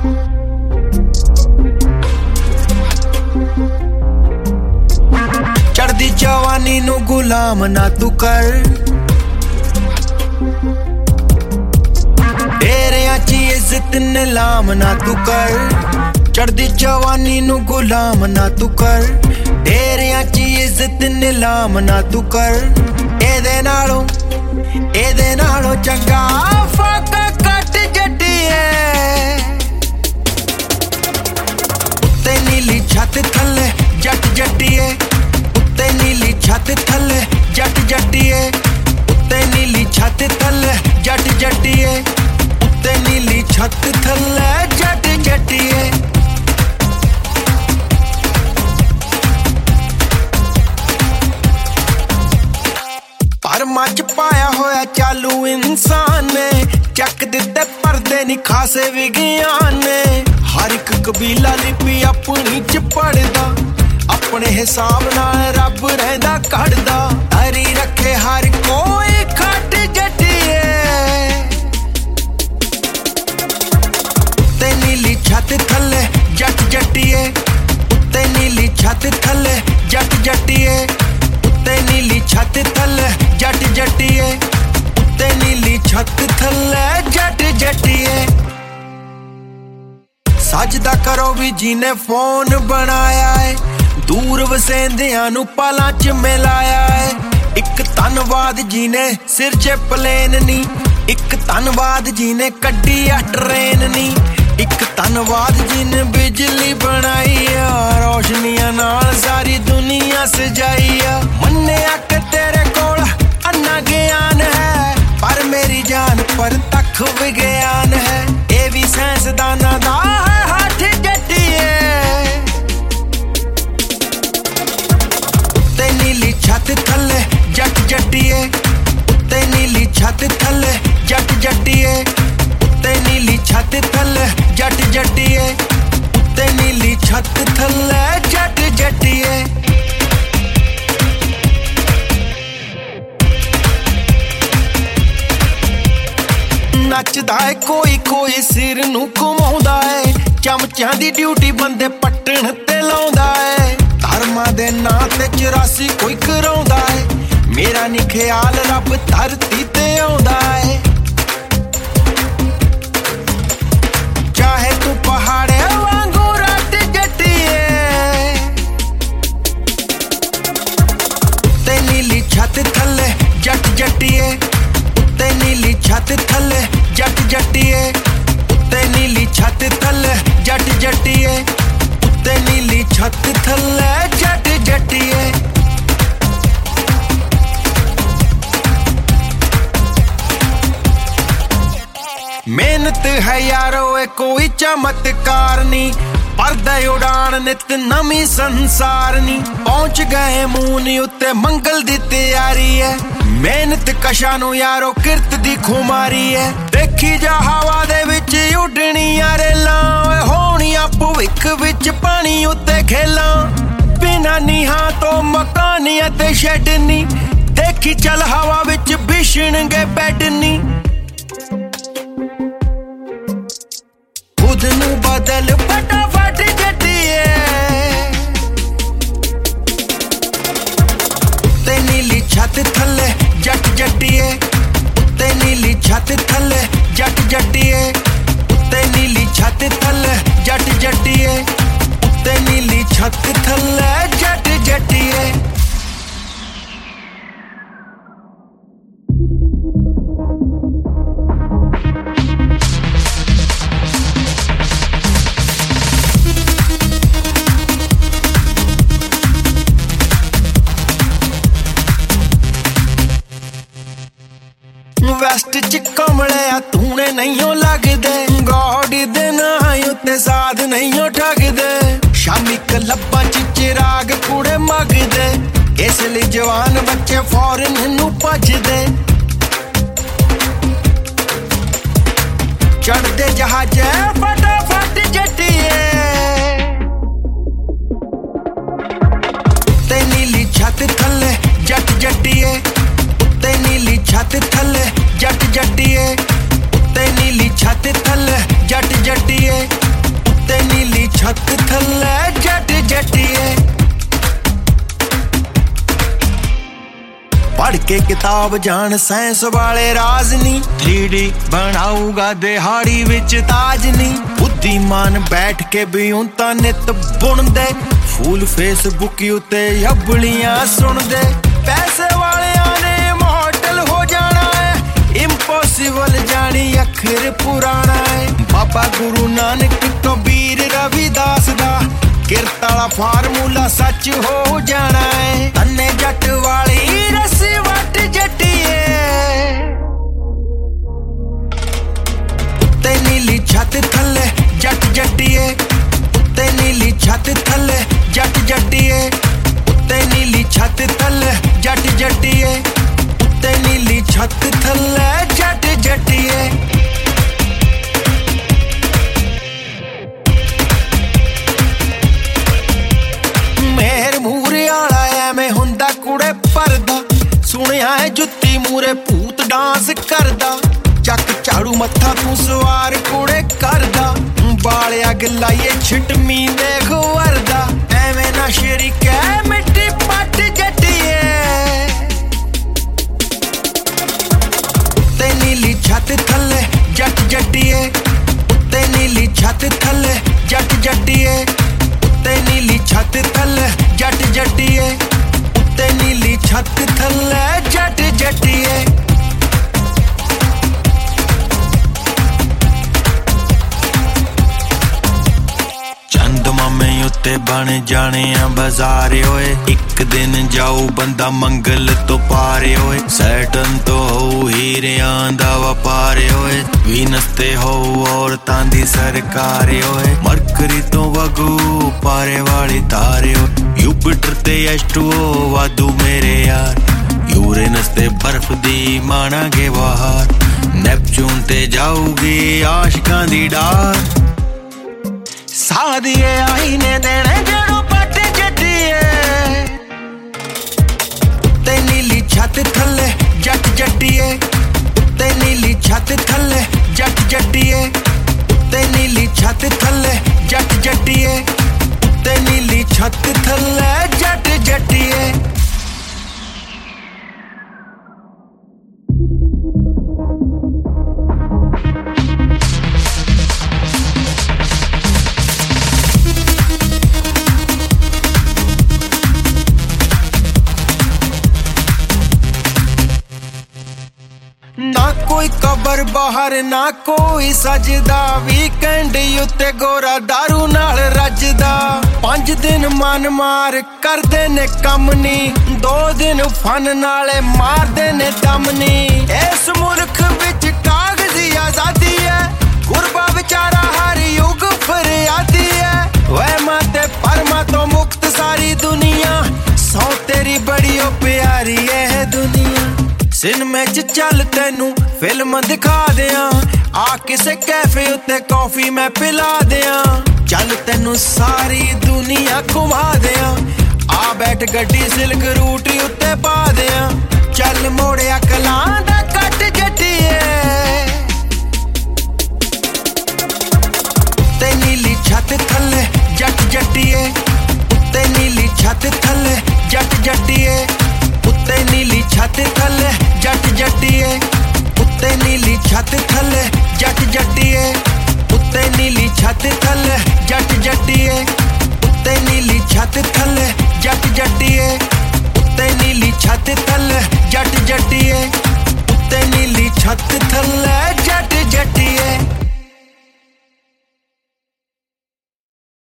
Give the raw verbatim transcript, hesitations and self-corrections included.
चढ़दी जवानी नू गुलाम ना तू कर, डेरियां च इज्जत नीलाम ना तू कर। चढ़दी जवानी नू गुलाम ना तू कर, डेरियां च इज्जत नीलाम ना तू कर। एदे नालों एदे नालों चंगा फाका कट जट्टिए, उत्ते नीली छत थल्ले जट जट्टिए, उत्ते नीली छत थल्ले जट जट्टिए, उत्ते नीली छत थल्ले जट जट्टिए, उत्ते नीली छत थल्ले जट जट्टिए। पर मच पाया होया चालू इंसान ने, चक दिते परदे नी खासे विज्ञान ने। हर एक कबीला लिपि अपनी च पढ़दा, अपने हिसाब नाल रब रहिंदा कढ़दा। हरी रखे हर कोई खट जट्टिए, उत्ते नीली छत थल्ले जट जट्टिए, उत्ते नीली छत थल्ले जट जट्टिए, उत्ते नीली छत थल्ले जट जट्टिए, उत्ते नीली छत थल्ले जट जट्टिए। सजदा करो भी जिने फोन बनाया है, दूर वसेंदियां नू पलां च मिलाया है। इक धन्नवाद जिने सिर च प्लेन नी, इक धन्नवाद जिने कड्डी आ ट्रेन नी, इक धन्नवाद जिने बिजली बनाई आ, रोशनियां नाल सारी दुनिया सजाई आ। मन्निया कि तेरे कोल अन्ना ज्ञान है, पर मेरी जान पर तक विज्ञान है। ये भी साइंसदाना दा हाथ जट्टिए, उत्ते नीली छत थल्ले जट जट्टिए, उत्ते नीली छत थल्ले जट जट्टिए, उत्ते नीली छत थल्ले जट जट्टिए, उत्ते नीली छत थल्ले जट जट्टिए। नचदा है कोई कोई सिर नू घुमाउंदा है, चमचियां दी ड्यूटी बंदे पट्टण ते लाउंदा है। धर्मां दे नां ते चौरासी कोई कराउंदा है, मेरा नी ख्याल रब धरती ते आउंदा है। चाहे तू पहाड़े वांगू रट जट्टिए, उत्ते नीली छत थल्ले जट जट्टिए, उत्ते नीली छत थल्ले जट जट्टिए, उत्ते नीली छत थल्ले जट जट्टिए, उत्ते नीली छत थल्ले जट जट्टिए। मेहनत है यारो ए कोई चमत्कार नी, परदा उड़ान नित नमी संसार नी। पहुंच गए मून उत्ते मंगल दी तैयारी है, मेहनत कशा नू यारो किरत दी खुमारी है। देखी जा हवा दे विच उडणियां रेलां, होणियां भविख विच पानी उत्ते खेलां। बिना नीहां तो मकानियां ते शैड नी, देखी चल हवा विच बिछणगे बैड नी। खुद नू बदल फटाफट जट्टिए, उत्ते नीली छत थल्ले जट जट्टिए, उत्ते नीली छत थल्ले जट जट्टिए, उत्ते नीली छत थल्ले जट जट्टिए, उत्ते नीली छत थल्ले जट जट्टिए। वेस्ट च कमलिया तूने नहीं लगदे, गॉड दे नां उत्ते साध नहीं ठगदे। शामी क्लबां च चिराग कुड़े मंगदे, इसलिए जवान बच्चे फौरन नू भजदे। चढ़दे जहाजे फटाफट जट्टिए, उत्ते नीली छत थल्ले जट जट्टिए, उत्ते नीली छत थल्ले जट जट्टिए, उत्ते नीली छत थल्ले जट जट्टिए। के किताब जान साइंस वाले राज नी थ्री डी बनाऊगा दिहाड़ी विच ताज नी बुद्धिमान बैठ के भी उंता नित बुनदे फूल फेसबुक उत्ते हबलियां सुनदे पैसे वालियां ने मॉडल हो जाना है इम्पॉसिबल जानी अखर पुराना है बाबा गुरु नानक कबीर रविदास दा किरत वाला फार्मूला सच हो जाना है तन्ने जट वाली रस्सी वट जट्टिए उत्ते नीली छत थल्ले जट जट्टिए उत्ते नीली छत थल्ले जट जट्टिए उत्ते नीली छत थल्ले जट जट्टिए उत्ते नीली छत थल्ले जट जट्टिए मेहर मूरे आला एवें हुंदा कुड़े परदा सुनिया है जुत्ती मूरे भूत डांस करदा चक झाड़ू मत्था तू सवार कुड़े करदा बाले अग लाइए छिटमी देख वरदा एवें ना शरीक है मिट्टी पट जट्टिए उत्ते नीली छत थल्ले जट जट्टिए उत्ते नीली छत थल्ले जट जट्टिए उत्ते नीली छत थल्ले जट जट्टिए उत्ते नीली छत थल्ले जट जट्टिए चंद मामे उत्ते बन जाने आ बाजार ओए एक दिन जाऊ बंदा मंगल तो पारे ओए सैटन तो हो हीरियां दा व्यापार ओए वीनस ते हो औरतां दी सरकार ओए मरकरी तो वगू पारे वाली तारे ओए यूपिटर ते एच टू ओ वादू मेरे यार यूरेनस ते बर्फ दी मानांगे बाहर नेपच्यून ते जाऊगी आशिकां दी डार सादिए आई ने देने जड़ों पट जट्टिए उत्ते नीली छत थल्ले जट जट्टिए उत्ते नीली छत थल्ले जट जट्टिए उत्ते नीली छत थल्ले जट जट्टिए उत्ते नीली छत थल्ले जट जट्टिए ना कोई कबर बाहर ना कोई सजदा वीकेंड उत्ते गोरा दारू नाल रजदा पांच दिन मन मार करदे ने कम नी दो दिन फन नाले मारदे ने दम नी इस मुल्क विच कागजी आजादी है गुरबा बेचारा हर युग फरियादी है वह माते परमा तो मुक्त सारी दुनिया सौ तेरी बड़ी ओ प्यारी है दुनिया सिनेमे च चल तेनू फिल्म दिखा दियां आ किसे कैफे उत्ते कॉफी मैं पिला दियां चल तेनू सारी दुनिया घुमा दियां आ बैठ गड्डी सिल्क रूट उत्ते पा दियां चल मोड़िया कलां दा कट जट्टिए उत्ते नीली छत थल्ले जट जट्टिए उत्ते नीली छत थल्ले जट जट्टिए उत्ते नीली छत थल्ले जट जट्टिए उत्ते नीली छत थल्ले जट जट्टिए उत्ते नीली छत थल्ले जट जट्टिए उत्ते नीली छत थल्ले जट जट्टिए उत्ते नीली छत थल्ले जट जट्टिए उत्ते नीली छत थल्ले जट